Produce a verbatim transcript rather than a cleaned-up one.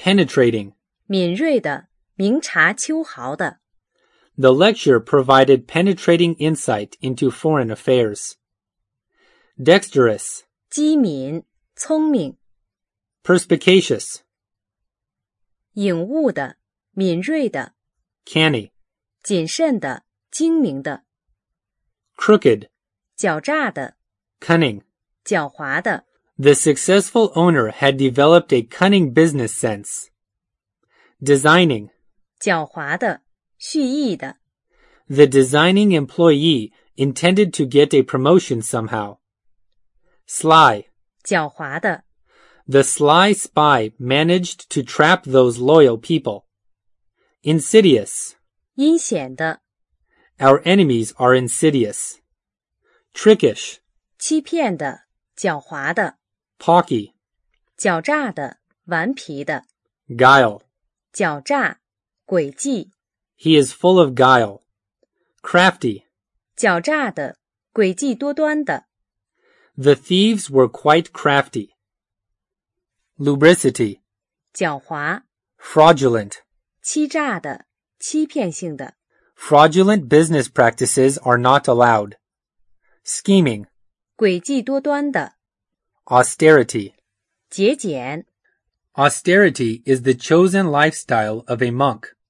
penetrating. 敏锐的，明察秋毫的。 The lecture provided penetrating insight into foreign affairs. Dexterous. 机敏，聪明。 Perspicacious. 颖悟的，敏锐的。 Canny. 谨慎的，精明的。 Crooked. 狡诈的， Cunning. 狡猾的。 The successful owner had developed a cunning business sense. Designing. 狡猾的，蓄意的。 The designing employee intended to get a promotion somehow. Sly. 狡猾的。 The sly spy managed to trap those loyal people. Insidious. 阴险的。 Our enemies are insidious. Trickish. 欺骗的，狡猾的。 Pawky. 狡诈的，顽皮的。 Guile. 狡诈，诡计。 He is full of guile. Crafty. 狡诈的，诡计多端的。 The thieves were quite crafty. Lubricity. 狡猾。 Fraudulent. 欺诈的，欺骗性的。 Fraudulent business practices are not allowed. Scheming. 诡计多端的。 Austerity. 节俭。 Austerity is the chosen lifestyle of a monk.